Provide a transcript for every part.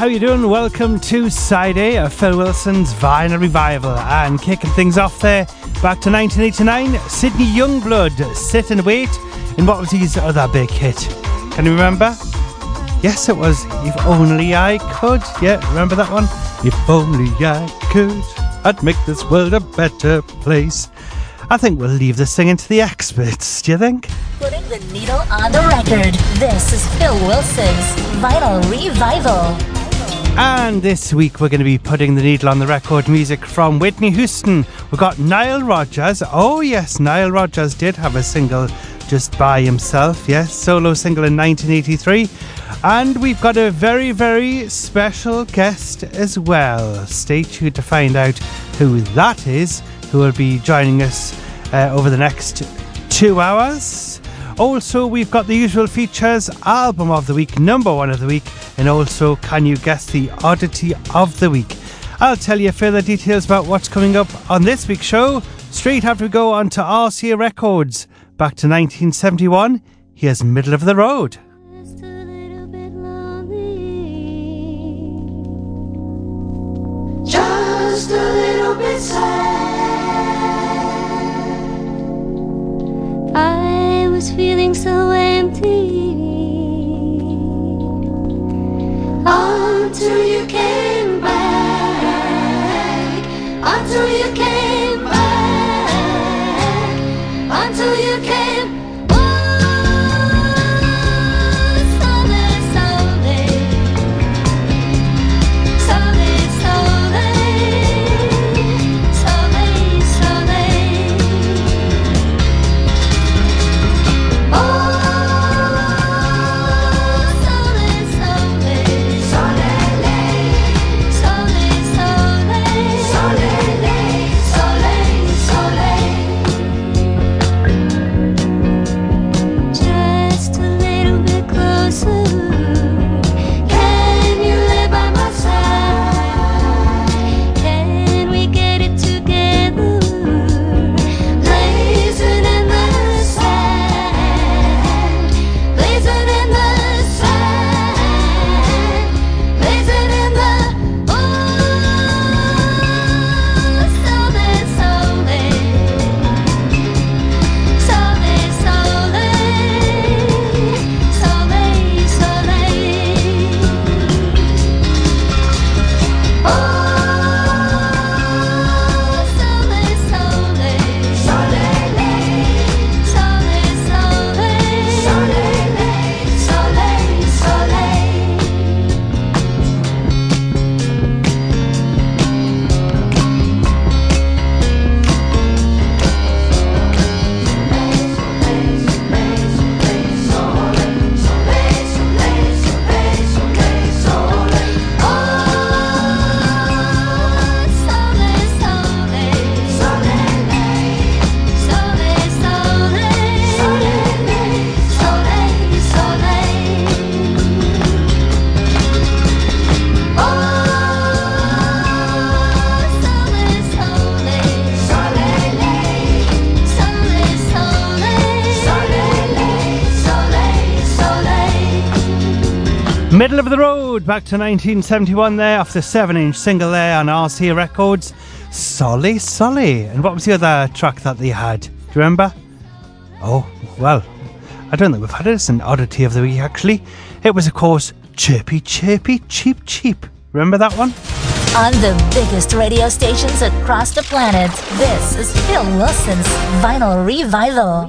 how you doing? Welcome to Side A of Phil Wilson's Vinyl Revival. And kicking things off there, back to 1989, Sydney Youngblood, Sit and Wait, in what was his other big hit? Can you remember? Yes, it was If Only I Could. Yeah, remember that one? If only I could, I'd make this world a better place. I think we'll leave the singing to the experts, do you think? Putting the needle on the record. This is Phil Wilson's Vinyl Revival. And this week we're going to be putting the needle on the record, music from Whitney Houston. We've got Nile Rodgers. Oh yes, Nile Rodgers did have a single just by himself. Yes, solo single in 1983. And we've got a very, very special guest as well. Stay tuned to find out who that is, who will be joining us over the next 2 hours. Also, we've got the usual features, album of the week, number one of the week, and also can you guess the oddity of the week. I'll tell you further details about what's coming up on this week's show straight after we go on to RCA Records. Back to 1971, here's Middle of the Road. Just a little bit sad. I was feeling so empty until you came back. Until you came back. Until you came. Middle of the Road, back to 1971 there, off the 7-inch single there on RCA Records, Solly Solly. And what was the other track that they had? Do you remember? Oh, well, I don't think we've had it as an oddity of the week actually. It was of course Chirpy Chirpy Cheep Cheep. Remember that one? On the biggest radio stations across the planet, this is Phil Wilson's Vinyl Revival.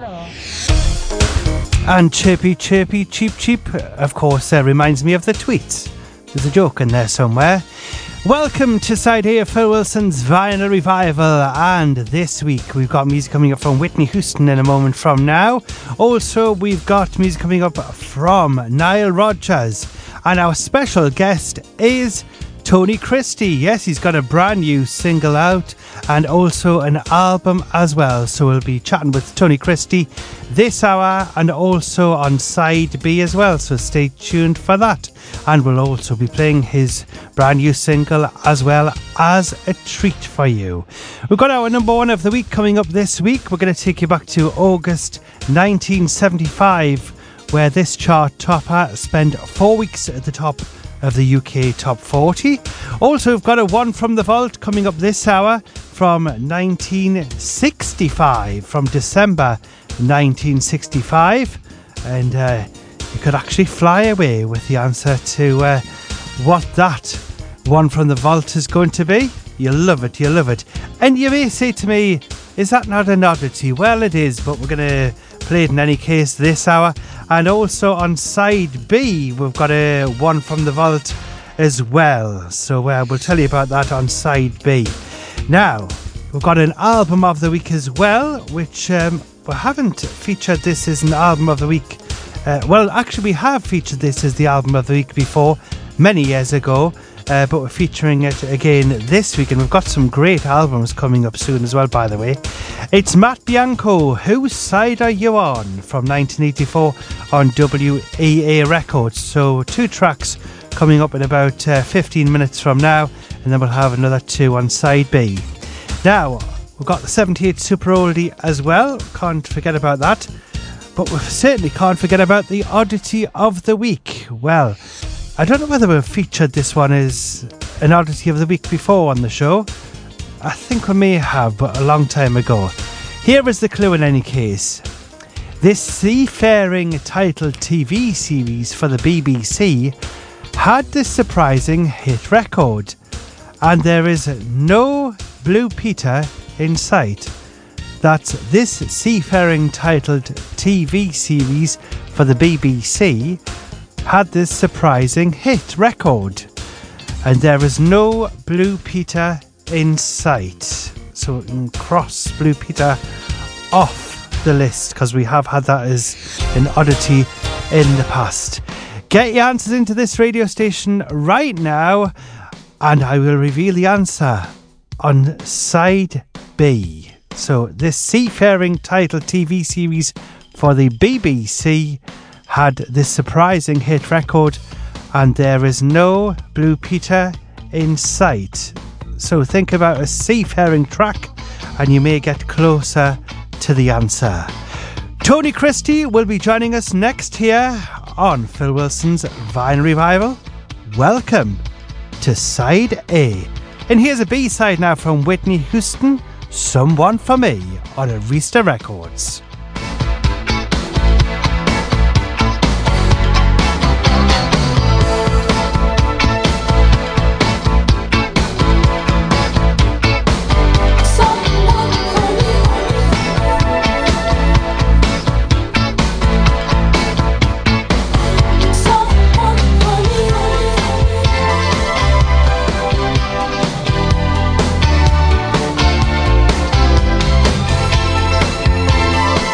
And Chirpy Chirpy Cheep Cheep, of course, reminds me of the tweets. There's a joke in there somewhere. Welcome to Side A of Phil Wilson's Vinyl Revival, and this week we've got music coming up from Whitney Houston in a moment from now. Also, we've got music coming up from Nile Rodgers, and our special guest is Tony Christie. Yes, he's got a brand new single out and also an album as well. So we'll be chatting with Tony Christie this hour and also on Side B as well. So stay tuned for that. And we'll also be playing his brand new single as well as a treat for you. We've got our number one of the week coming up this week. We're going to take you back to August 1975, where this chart topper spent 4 weeks at the top of the UK Top 40. Also, we've got a one from the vault coming up this hour from 1965, from December 1965. And you could actually fly away with the answer to what that one from the vault is going to be. You'll love it, you'll love it. And you may say to me, is that not an oddity? Well, it is, but we're going to play it in any case this hour. And also on side B, we've got a one from the vault as well. So we'll tell you about that on side B. Now, we've got an album of the week as well, which we haven't featured this as an album of the week. Well, actually, we have featured this as the album of the week before, many years ago. But we're featuring it again this week, and we've got some great albums coming up soon as well, by the way. It's Matt Bianco, Whose Side Are You On? From 1984 on WEA Records. So 2 tracks coming up in about 15 minutes from now, and then we'll have another 2 on side B. Now, we've got the 78 Super Oldie as well, can't forget about that. But we certainly can't forget about the Oddity of the Week. Well, I don't know whether we've featured this one as an Oddity of the Week before on the show. I think we may have, but a long time ago. Here is the clue in any case. This seafaring titled TV series for the BBC had this surprising hit record, and there is no Blue Peter in sight. That's this seafaring titled TV series for the BBC had this surprising hit record, and there is no Blue Peter in sight. So we can cross Blue Peter off the list, because we have had that as an oddity in the past. Get your answers into this radio station right now, and I will reveal the answer on side B. So this seafaring titled TV series for the BBC had this surprising hit record, and there is no Blue Peter in sight. So think about a seafaring track and you may get closer to the answer. Tony Christie will be joining us next here on Phil Wilson's Vinyl Revival. Welcome to side A. And here's a B-side now from Whitney Houston, Someone for Me, on Arista Records. Someone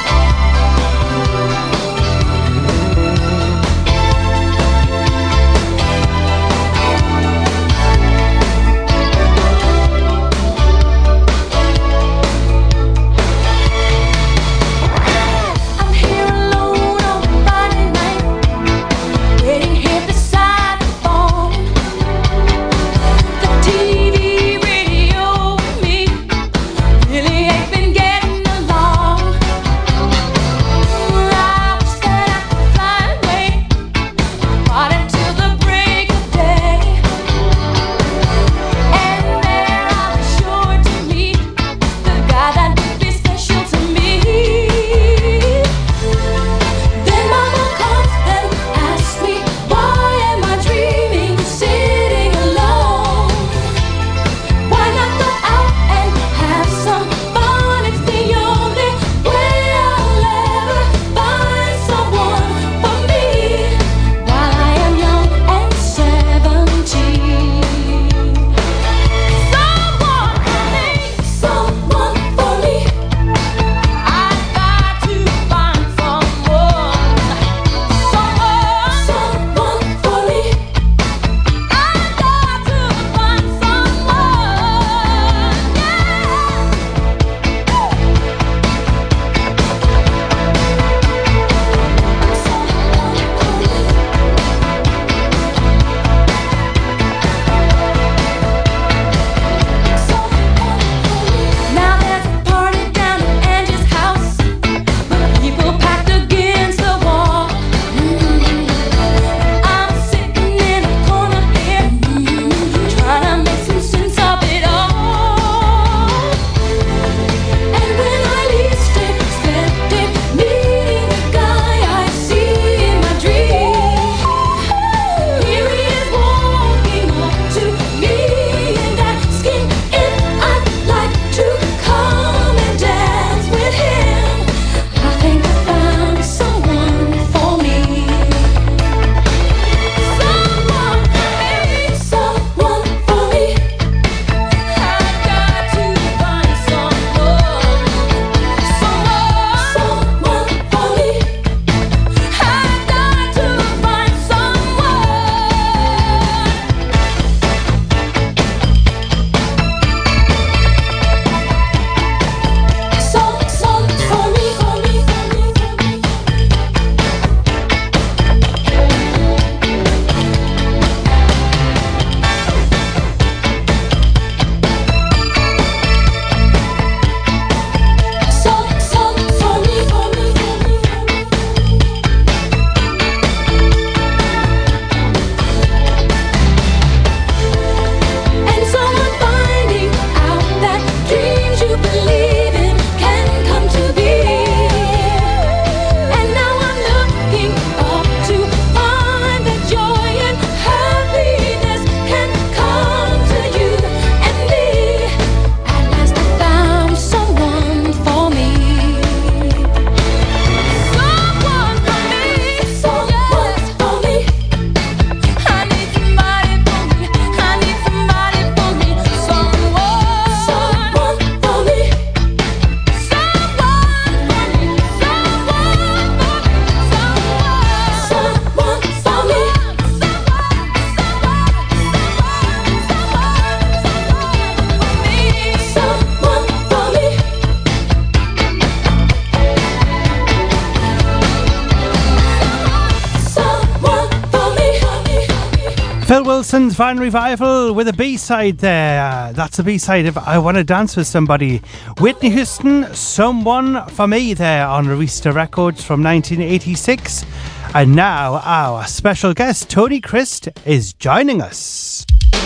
Phil Wilson's Van Revival with a B-side there. That's a B-side of I Want to Dance with Somebody. Whitney Houston, Someone for Me there on Arista Records from 1986. And now our special guest, Tony Christ, is joining us.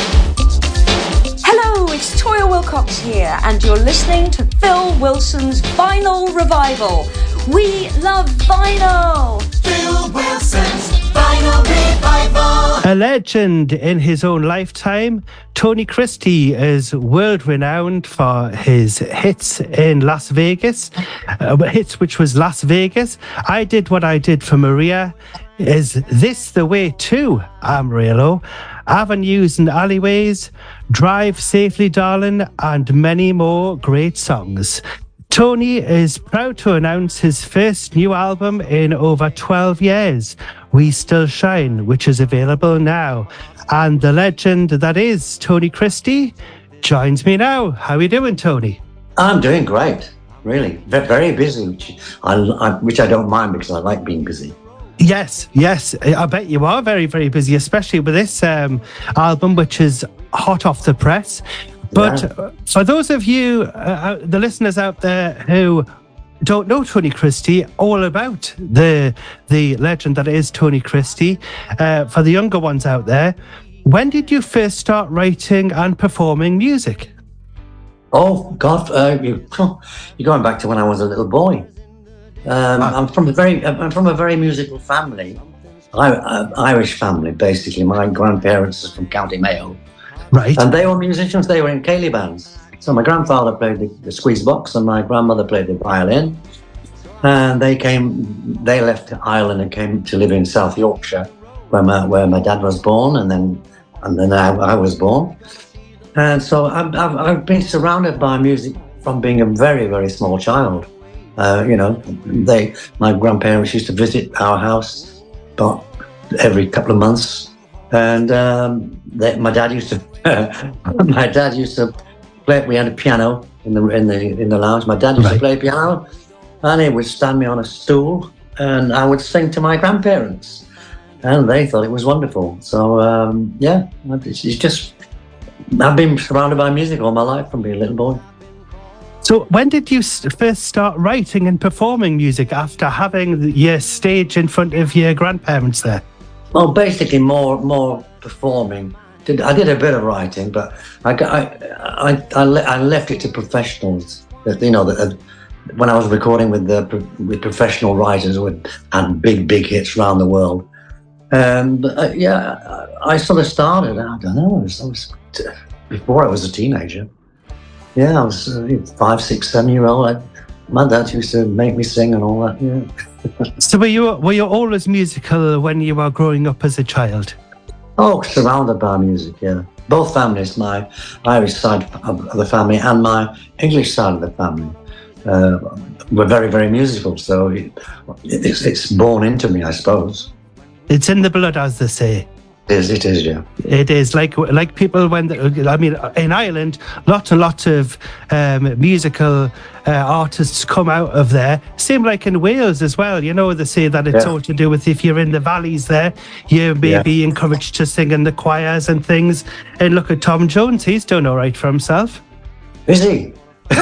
Hello, it's Toya Wilcox here, and you're listening to Phil Wilson's Vinyl Revival. We love vinyl! Phil Wilson's Vinyl Revival. A legend in his own lifetime, Tony Christie is world-renowned for his hits in Las Vegas, hits which was Las Vegas. I Did What I Did for Maria. Is This the Way to Amarillo? Avenues and Alleyways, Drive Safely Darling, and many more great songs. Tony is proud to announce his first new album in over 12 years, We Still Shine, which is available now. And the legend that is Tony Christie joins me now. How are you doing, Tony? I'm doing great, really. Very busy, which I don't mind because I like being busy. Yes, I bet you are very, very busy, especially with this album, which is hot off the press. But for those of you, the listeners out there who don't know Tony Christie, all about the legend that is Tony Christie, for the younger ones out there, when did you first start writing and performing music? Oh, God, you're going back to when I was a little boy. I'm from a very musical family, Irish family, basically. My grandparents are from County Mayo. Right. And they were musicians. They were in ceilidh bands. So my grandfather played the squeeze box and my grandmother played the violin. And they left Ireland and came to live in South Yorkshire, where my dad was born, and then I was born. And so I've been surrounded by music from being a very, very small child. My grandparents used to visit our house about every couple of months. And my dad used to play. We had a piano in the lounge. My dad used to play piano, and he would stand me on a stool, and I would sing to my grandparents, and they thought it was wonderful. So it's just I've been surrounded by music all my life from being a little boy. So when did you first start writing and performing music after having your stage in front of your grandparents there? Well, basically more performing. I did a bit of writing, but I left it to professionals. When I was recording with professional writers who had big hits around the world. I sort of started. I don't know. I was before I was a teenager. Yeah, I was 5, 6, 7-year-old. My dad used to make me sing and all that. Yeah. So were you always musical when you were growing up as a child? Oh, surrounded by music, yeah. Both families, my Irish side of the family and my English side of the family, were very, very musical. So it's born into me, I suppose. It's in the blood, as they say. It is, yeah. It is like people in Ireland, lots and lots of musical artists come out of there. Same like in Wales as well. They say that it's all to do with if you're in the valleys there, you may be encouraged to sing in the choirs and things. And look at Tom Jones, he's done all right for himself. Is he?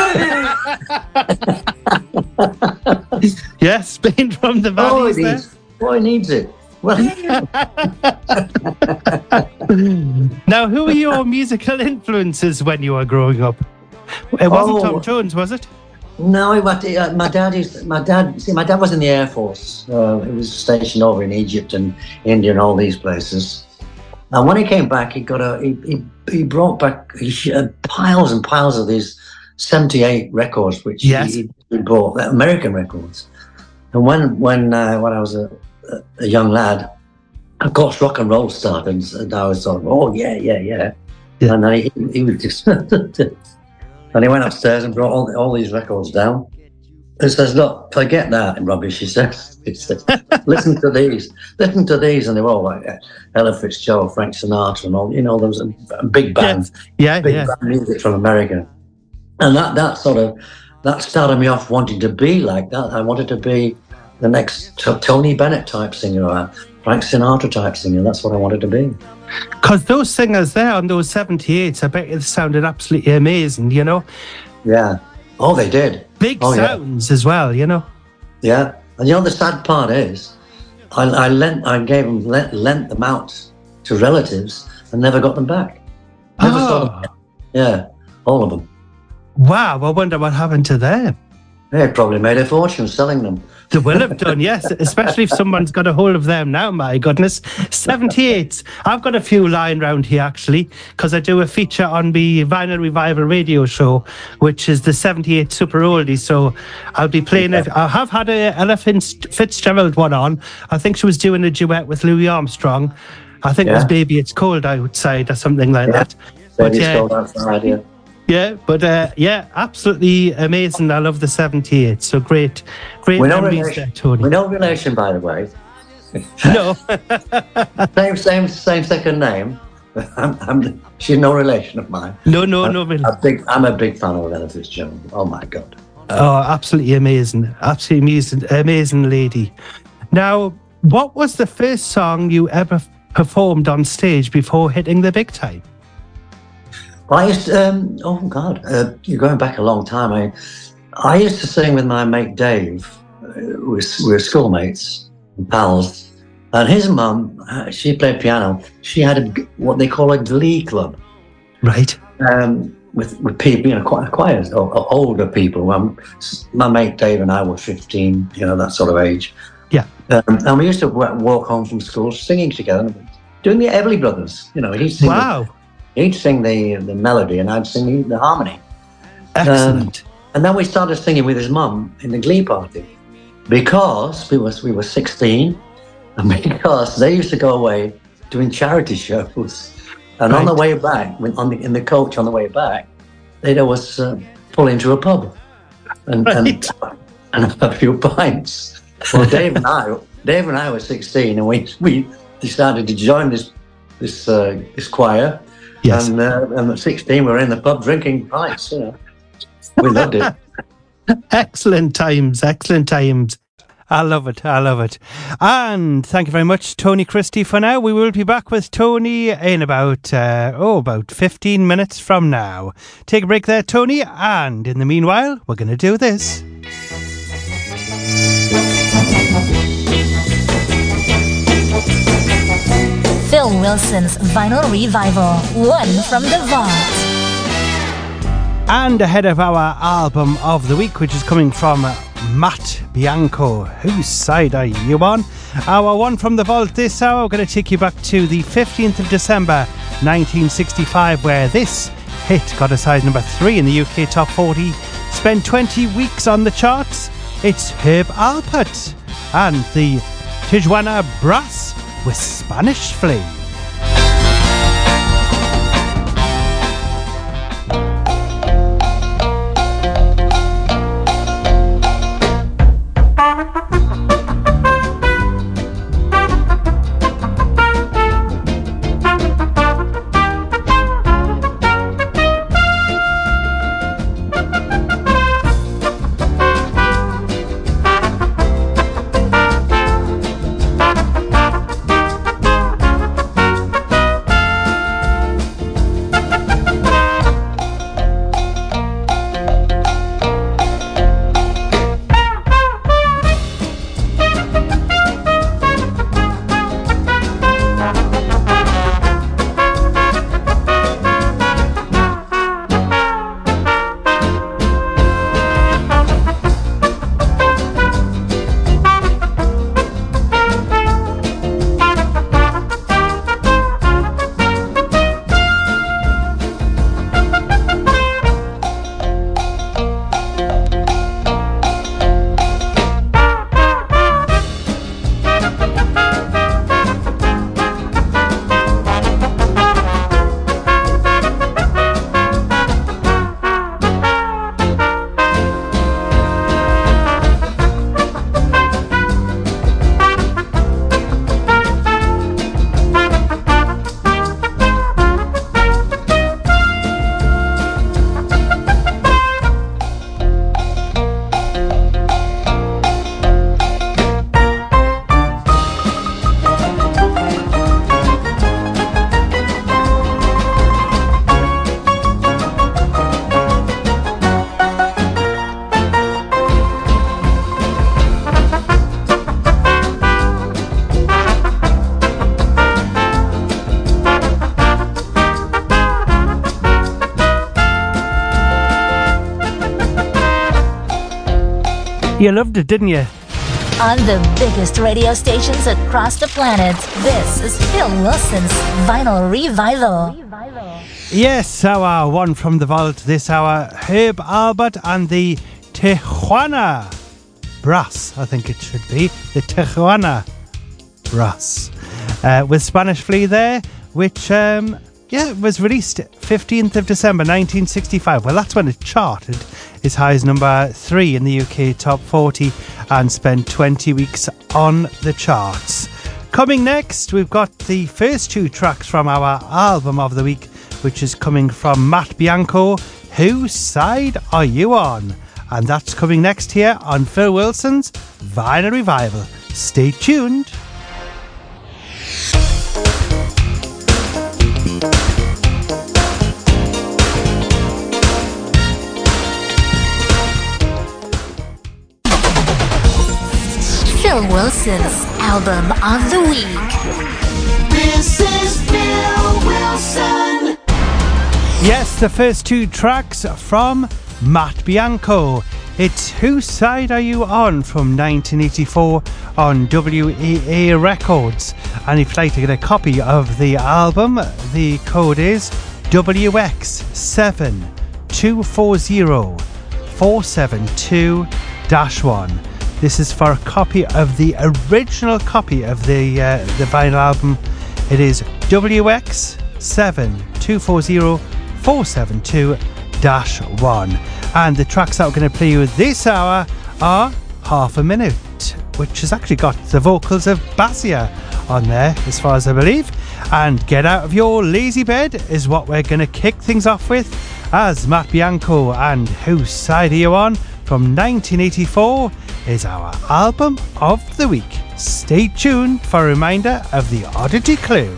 Yes, being from the valleys there. Boy needs it. Well, now, who were your musical influences when you were growing up? It wasn't Tom Jones, was it? No, my dad was in the Air Force. He was stationed over in Egypt and India and all these places. And when he came back, he brought back piles and piles of these 78 records, which he bought, American records. And when I was a young lad, of course, rock and roll started, and I was sort of, yeah. And then he was just, and he went upstairs and brought all these records down. He says, "Look, forget that rubbish." He says, "Listen to these, and they were all like Ella Fitzgerald, Frank Sinatra, and all. There was a big band, band music from America, and that started me off wanting to be like that. I wanted to be the next Tony Bennett type singer, or Frank Sinatra type singer. That's what I wanted to be. Because those singers there on those 78s, I bet it sounded absolutely amazing, you know? Yeah. Oh, they did. Big sounds as well, you know? Yeah. And the sad part is, I lent them out to relatives and never got them back. Never saw them. Yeah, all of them. Wow, I wonder what happened to them. They probably made a fortune selling them. They will have done, yes, especially if someone's got a hold of them now, my goodness. 78s. I've got a few lying around here, actually, because I do a feature on the Vinyl Revival radio show, which is the 78 Super Oldies. So I'll be playing it. I have had a Ella Fitzgerald one on. I think she was doing a duet with Louis Armstrong. I think it was Baby It's Cold Outside or something like that. Baby It's Cold Outside, yeah. Yeah, but absolutely amazing. I love the 78. So great memories there, Tony. We're no relation, by the way. No. same second name. She's no relation of mine. No. I'm a big fan of Ella Fitzgerald. Oh my God. Oh, absolutely amazing. Absolutely amazing lady. Now, what was the first song you ever performed on stage before hitting the big time? I used to, you're going back a long time. I used to sing with my mate Dave. We were schoolmates and pals. And his mum, she played piano. She had what they call a glee club. Right. With people, choirs, or older people. My mate Dave and I were 15, that sort of age. Yeah. And we used to walk home from school singing together, doing the Everly Brothers. He'd sing the melody and I'd sing the harmony. Excellent. And then we started singing with his mum in the glee party because we were 16 and because they used to go away doing charity shows. And on the way back, in the coach on the way back, they'd always pull into a pub and a few pints. Well, Dave and I were 16 and we decided to join this choir. Yes. And at 16, we were in the pub drinking pints, We loved it. Excellent times. I love it. And thank you very much, Tony Christie, for now. We will be back with Tony in about 15 minutes from now. Take a break there, Tony, and in the meanwhile, we're going to do this. Phil Wilson's Vinyl Revival, one from the vault. And ahead of our album of the week, which is coming from Matt Bianco. Whose side are you on? Our one from the vault this hour, we're going to take you back to the 15th of December 1965, where this hit got a size number 3 in the UK Top 40, spent 20 weeks on the charts. It's Herb Alpert and the Tijuana Brass with Spanish Flame. You loved it, didn't you? On the biggest radio stations across the planet, this is Phil Wilson's Vinyl Revival. Yes, our one from the vault this hour, Herb Albert and the Tijuana Brass, I think it should be. The Tijuana Brass. With Spanish Flea there, which was released 15th of December 1965. Well, that's when it charted as high as number 3 in the UK Top 40 and spent 20 weeks on the charts. Coming next, we've got the first 2 tracks from our album of the week, which is coming from Matt Bianco. Whose Side Are You On? And that's coming next here on Phil Wilson's Vinyl Revival. Stay tuned. Phil Wilson's Album of the Week. This is Phil Wilson. Yes, the first 2 tracks from Matt Bianco. It's Whose Side Are You On from 1984 on WEA Records. And if you'd like to get a copy of the album, the code is WX7240-472-1. This is for a copy of the original copy of the vinyl album. It is WX7240-472-1. And the tracks that we're going to play you this hour are Half a Minute, which has actually got the vocals of Basia on there, as far as I believe. And Get Out of Your Lazy Bed is what we're going to kick things off with, as Matt Bianco and Whose Side Are You On from 1984 is our album of the week. Stay tuned for a reminder of the oddity clue.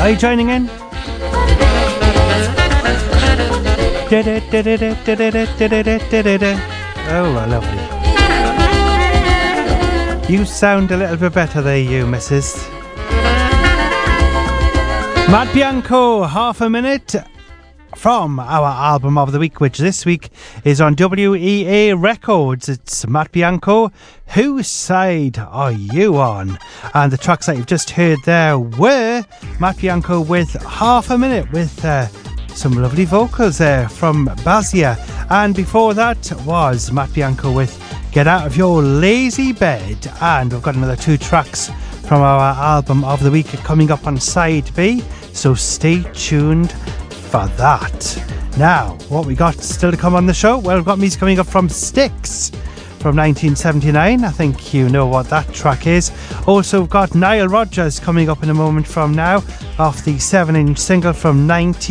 Are you joining in? Oh, lovely. You sound a little bit better there, you missus. Matt Bianco, half a minute from our album of the week, which this week is on WEA Records. It's Matt Bianco. Whose side are you on? And the tracks that you've just heard there were Matt Bianco with Half a Minute with some lovely vocals there from Bazia. And before that was Matt Bianco with Get Out of Your Lazy Bed. And we've got another 2 tracks from our album of the week coming up on side B, so stay tuned for that. Now, what we got still to come on the show? Well, we've got music coming up from Styx from 1979. I think you know what that track is. Also, we've got Nile Rodgers coming up in a moment from now, off the 7-inch single from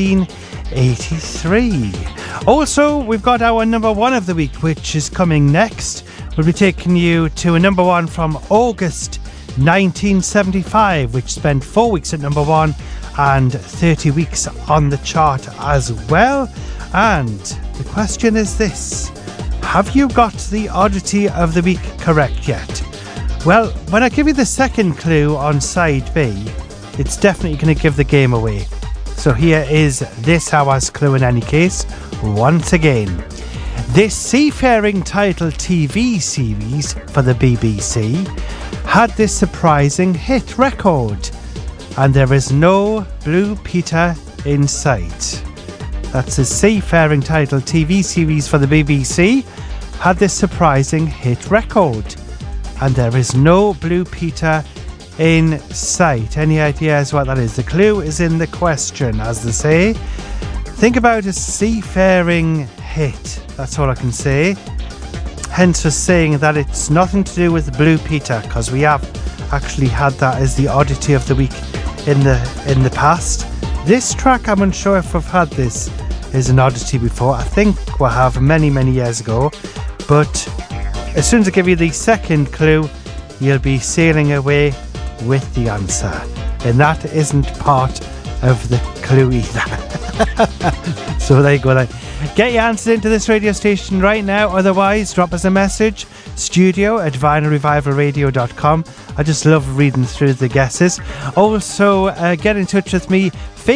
1983. Also, we've got our number 1 of the week, which is coming next. We'll be taking you to a number 1 from August 1975, which spent 4 weeks at number 1 and 30 weeks on the chart as well. And the question is this: have you got the oddity of the week correct yet? Well, when I give you the second clue on side B, it's definitely going to give the game away. So here is this hour's clue in any case, once again. This seafaring title TV series for the BBC had this surprising hit record, and there is no Blue Peter in sight. That's a seafaring title TV series for the BBC had this surprising hit record, and there is no Blue Peter in sight. Any ideas what that is? The clue is in the question, as they say. Think about a seafaring hit. That's all I can say. Hence for saying that it's nothing to do with Blue Peter, because we have actually had that as the oddity of the week in the past. This track, I'm unsure if we've had this as an oddity before. I think we have many years ago. But as soon as I give you the second clue, you'll be sailing away with the answer. And that isn't part of the clue either. So there you go then. Get your answers into this radio station right now. Otherwise, drop us a message, studio@vinylrevivalradio.com. I just love reading through the guesses. Also, get in touch with me,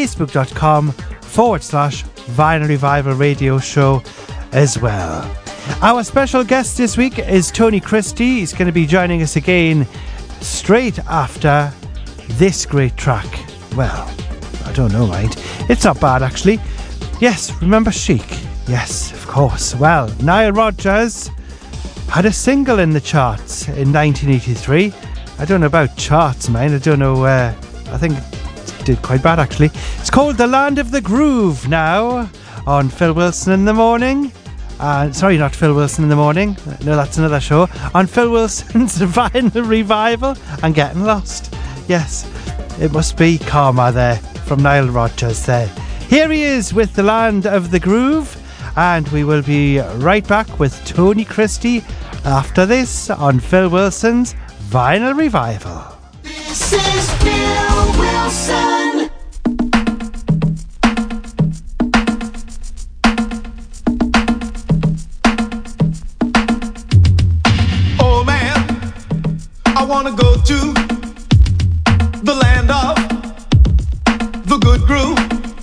facebook.com/Vinyl Revival Radio Show as well. Our special guest this week is Tony Christie. He's going to be joining us again straight after this great track. Well, I don't know, mind. It's not bad, actually. Yes, remember Chic? Yes, of course. Well, Nile Rodgers had a single in the charts in 1983. I don't know about charts, man. I don't know. I think it did quite bad, actually. It's called The Land of the Groove now on Phil Wilson in the Morning. Sorry, not Phil Wilson in the Morning. No, that's another show. On Phil Wilson's Vinyl Revival. I'm getting lost. Yes, it must be Karma there from Nile Rodgers there. Here he is with The Land of the Groove, and we will be right back with Tony Christie after this on Phil Wilson's Vinyl Revival. This is Phil Wilson. Oh man, I wanna go to the land of the good groove.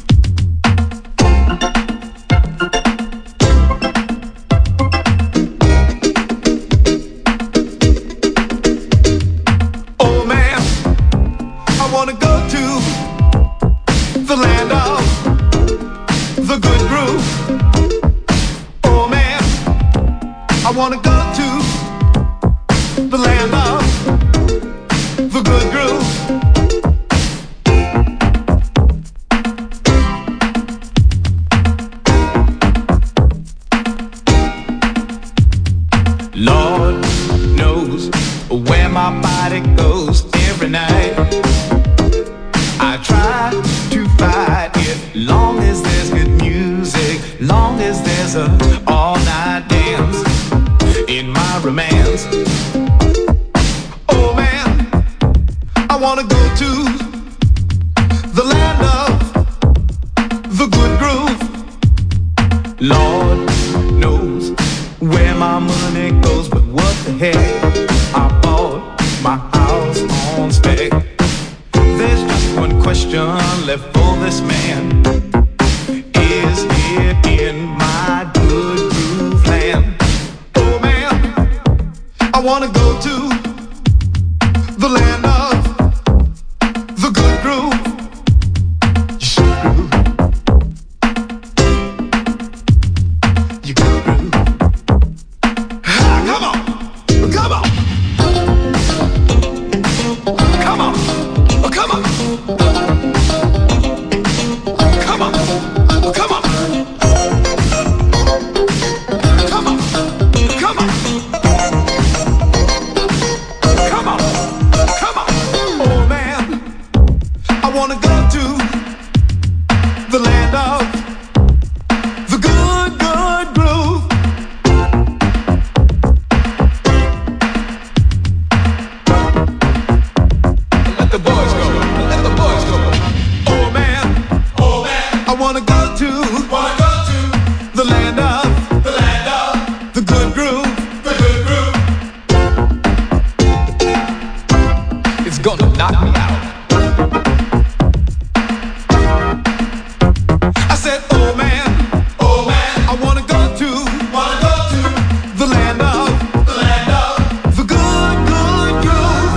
I wanna go to the land of the good groove. Lord knows where my body goes every night. I try to fight it, long as there's good music, long as there's a all-night dance in my romance. Oh man, I wanna go to the land of the good groove. Lord knows where my money goes, but what the heck? I bought my house on spec. There's just one question left for this man. Is it in my good groove land? Oh man, I wanna go to the land of the good groove. You should groove. You good groove. Ah, come on, come on. Come on, oh, come on. Come on, oh, come on. Come on, come on. Come on, come on. Oh man, I wanna go to the land of the good, good groove. Let the boys go, let the boys go. Oh man, I wanna go to the land of the good groove, the good groove. It's gonna knock me out. I said, oh man, I wanna go to the land of the good, good groove.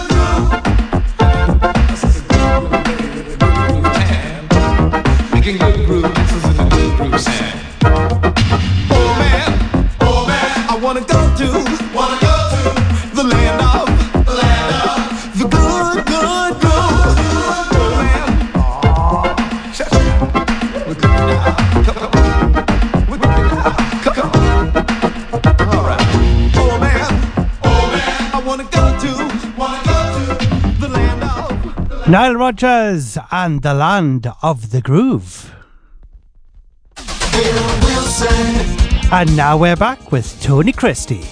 Making good groove, this is a good groove sound. Oh man, I wanna go to the land of the good, good groove. Oh man, shut up. We're good now. Come on. We're good now. Come on. All right. Oh man, I wanna go to the land of Nile Rodgers and the Land of the Groove. Phil Wilson. And now we're back with Tony Christie.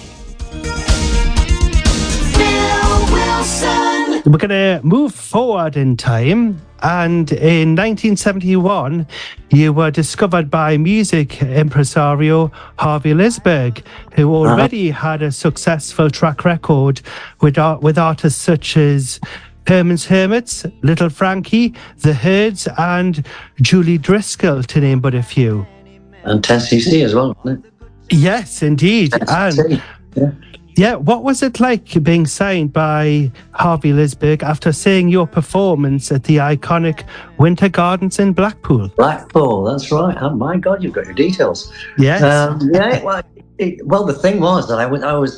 Phil Wilson. We're going to move forward in time, and in 1971 you were discovered by music impresario Harvey Lisberg, who already had a successful track record with artists such as Herman's Hermits, Little Frankie, The Herds and Julie Driscoll, to name but a few. And 10cc as well, wasn't it? Yes, indeed. 10cc, And yeah, what was it like being signed by Harvey Lisberg after seeing your performance at the iconic Winter Gardens in Blackpool? Blackpool, that's right. Oh my God, you've got your details. Yes. Well, the thing was that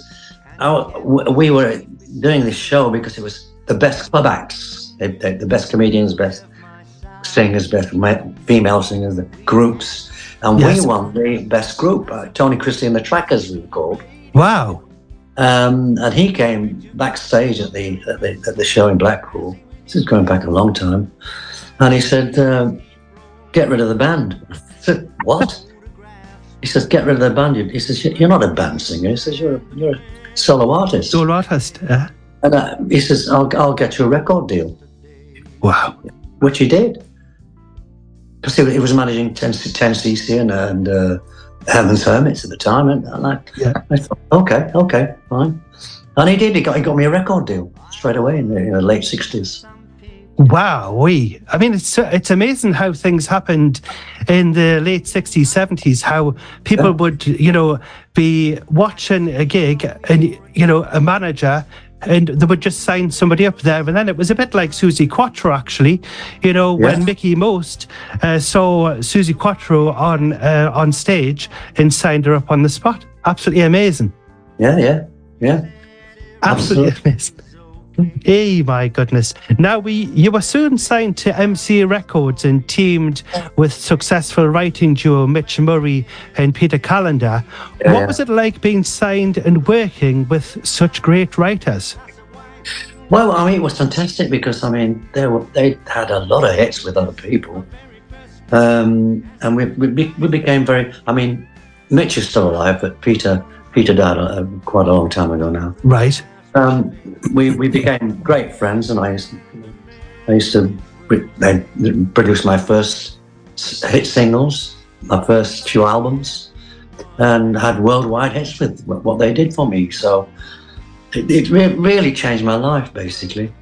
we were doing this show because it was the best club acts, the best comedians, best singers, best female singers, the groups, and Yes. we won the best group. Tony Christie and the Trackers, we were called. Wow. And he came backstage at the show in Blackpool. This is going back a long time, and he said, "Get rid of the band." I said, "What?" He says, "Get rid of the band." He says, "You're not a band singer." He says, "You're a solo artist." Solo artist. And he says, I'll get you a record deal. Wow. Which he did. Because he was managing 10cc and Herman's Hermits at the time. And I thought, okay, fine. And he did. He got me a record deal straight away in the late 60s. Wow. I mean, it's amazing how things happened in the late 60s, 70s, how people would, be watching a gig and, a manager, and they would just sign somebody up there. And then it was a bit like Suzi Quatro, actually, when Mickey Most saw Suzi Quatro on stage and signed her up on the spot. Absolutely amazing. Yeah. Absolutely amazing. Hey, my goodness. Now, you were soon signed to MC Records and teamed with successful writing duo Mitch Murray and Peter Callender. What was it like being signed and working with such great writers? Well, I mean, it was fantastic because, they had a lot of hits with other people. And we became very, Mitch is still alive, but Peter died quite a long time ago now. Right. We became great friends, and I used to they produced my first hit singles, my first few albums, and had worldwide hits with what they did for me. So it really changed my life, basically.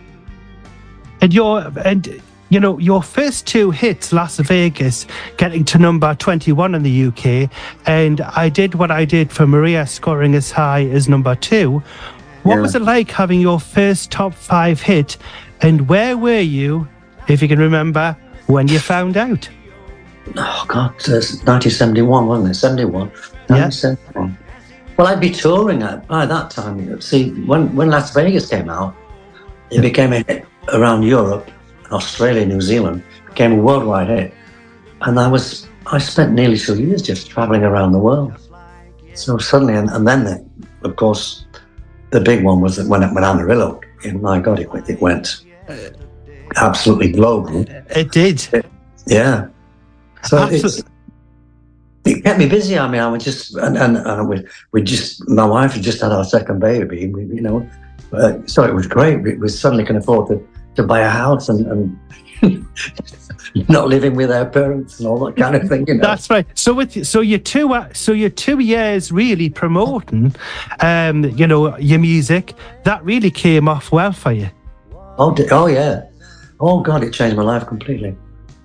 And your first two hits, Las Vegas, getting to number 21 in the UK, and I Did What I Did for Maria, scoring as high as number 2. What was it like having your first top 5 hit, and where were you, if you can remember, when you found out? Oh, God, 1971, wasn't it? 71. 1971. Well, I'd be touring by that time. See, when Las Vegas came out, it became a hit around Europe, Australia, New Zealand, became a worldwide hit. And I spent nearly 2 years just traveling around the world. So suddenly, and then, of course, the big one was when Amarillo, my God, it went absolutely global. It did. Yeah. So it kept me busy. I mean, I was just, and we just, my wife had just had our second baby, so it was great. We suddenly can afford to buy a house and not living with our parents and all that kind of thing. That's right. So your 2 years really promoting, your music, that really came off well for you. Oh yeah. Oh God, it changed my life completely.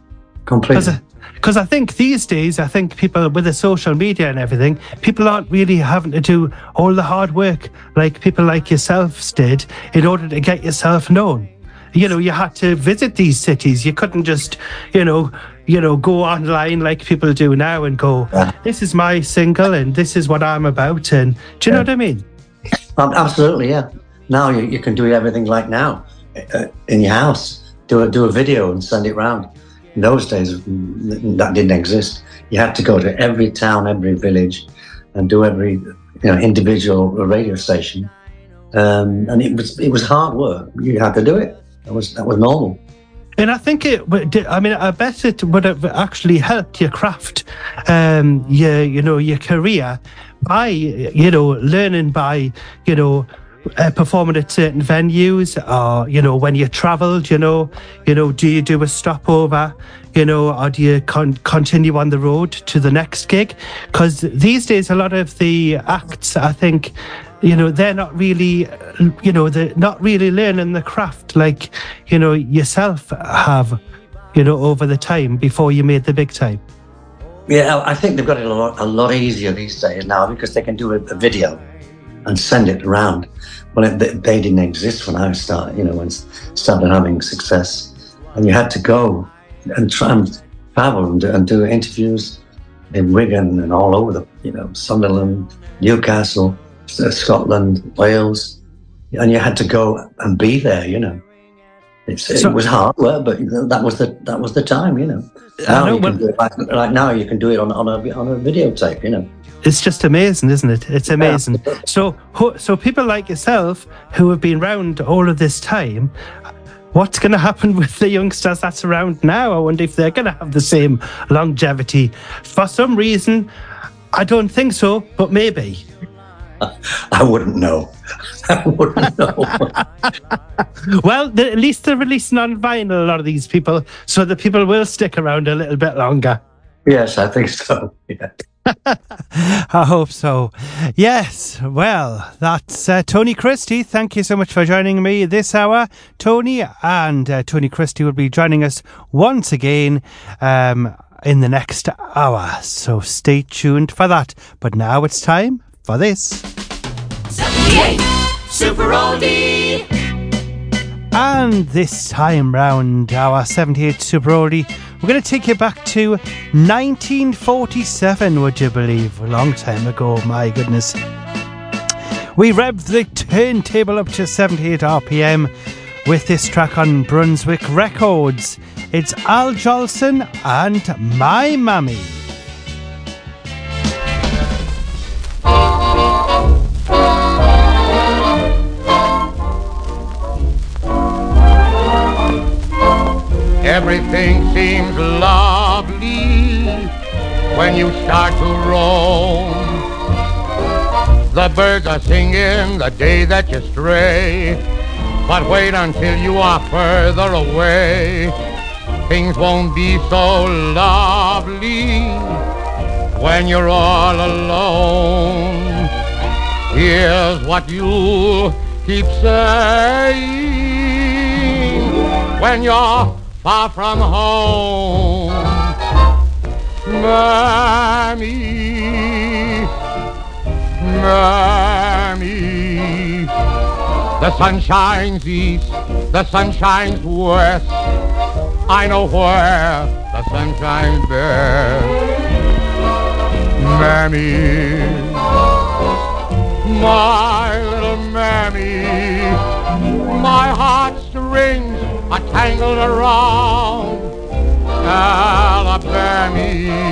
Because I think these days, people with the social media and everything, people aren't really having to do all the hard work like people like yourselves did in order to get yourself known. You had to visit these cities. You couldn't just, go online like people do now and go, this is my single and this is what I'm about. And do you know what I mean? Absolutely, yeah. Now you can do everything like now in your house. Do a video and send it round. In those days, that didn't exist. You had to go to every town, every village, and do every individual radio station. And it was hard work. You had to do it. That was normal. And I think I bet it would have actually helped your craft, your career by, learning by, performing at certain venues, or when you travelled, do you do a stopover, or do you continue on the road to the next gig? Because these days a lot of the acts, I think, they're not really, they're not really learning the craft like, yourself have, over the time before you made the big time. Yeah, I think they've got it a lot easier these days now because they can do a video and send it around. Well, they didn't exist when I started, when started having success. And you had to go and try and travel and do interviews in Wigan and all over Sunderland, Newcastle, Scotland, Wales. And you had to go and be there, It was hard work, but that was the time, Now you can do it like now you can do it on a videotape, It's just amazing, isn't it? It's amazing. Yeah. So people like yourself who have been around all of this time, what's going to happen with the youngsters that's around now? I wonder if they're going to have the same longevity. For some reason, I don't think so, but maybe. I wouldn't know. Well, at least they're releasing on vinyl, a lot of these people, so the people will stick around a little bit longer. Yes, I think so. Yeah. I hope so. Yes, well, that's Tony Christie. Thank you so much for joining me this hour, Tony. And Tony Christie will be joining us once again in the next hour. So stay tuned for that. But now it's time for this. 78 Super Oldie. And this time round, our 78 Super Oldie, we're going to take you back to 1947, would you believe? A long time ago, my goodness. We revved the turntable up to 78 RPM with this track on Brunswick Records. It's Al Jolson and My Mammy. Everything seems lovely when you start to roam. The birds are singing the day that you stray. But wait until you are further away. Things won't be so lovely when you're all alone. Here's what you'll keep saying when you're far from home. Mammy, Mammy, the sun shines east, the sun shines west. I know where the sun shines best. Mammy, my little Mammy, my heartstrings are tangled around Alabama.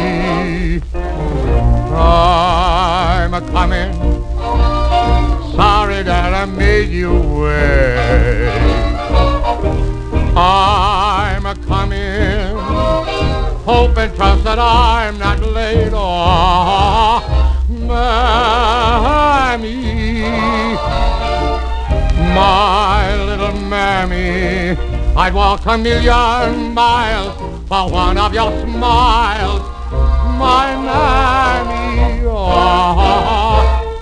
I'm a-comin', sorry that I made you wait. I'm a-comin', hope and trust that I'm not late. Oh, Mammy, my little Mammy, I'd walk 1,000,000 miles for one of your smiles, my Mammy. Oh,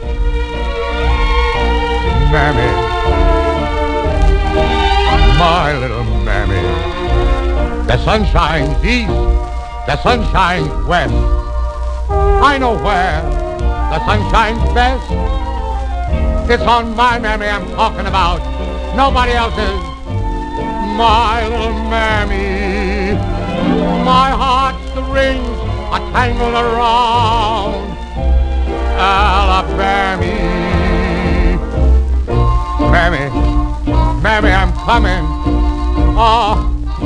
Mammy, my little Mammy. The sun shines east, the sun shines west. I know where the sun shines best. It's on my Mammy I'm talking about, nobody else's. My little Mammy, my heartstrings are tangled around Alabama. Mammy, Mammy, I'm coming. Oh,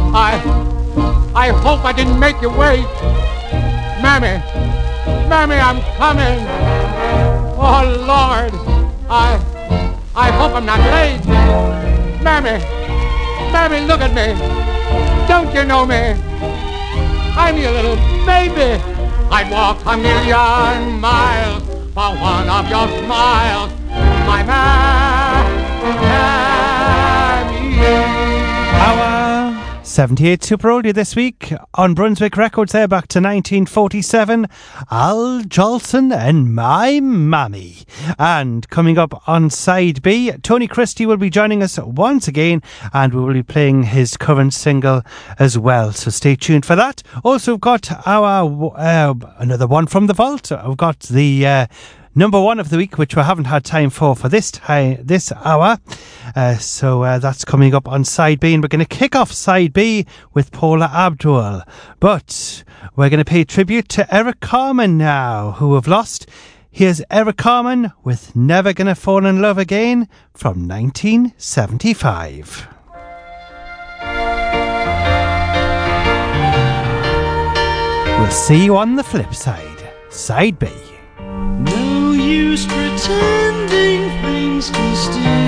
I hope I didn't make you wait. Mammy, Mammy, I'm coming. Oh, Lord, I hope I'm not late. Mammy, Mammy, look at me. Don't you know me? I'm your little baby. I'd walk 1,000,000 miles for one of your smiles, my Mammy. Our 78 Super Oldie this week on Brunswick Records there back to 1947, Al Jolson and My Mammy. And coming up on side B, Tony Christie will be joining us once again and we will be playing his current single as well, so stay tuned for that. Also we've got our another one from the vault. We've got the number one of the week, which we haven't had time for this hour. So that's coming up on side B, and we're going to kick off side B with Paula Abdul. But we're going to pay tribute to Eric Carmen now, who we've lost. Here's Eric Carmen with Never Gonna Fall in Love Again from 1975. We'll see you on the flip side, side B. No use pretending things can still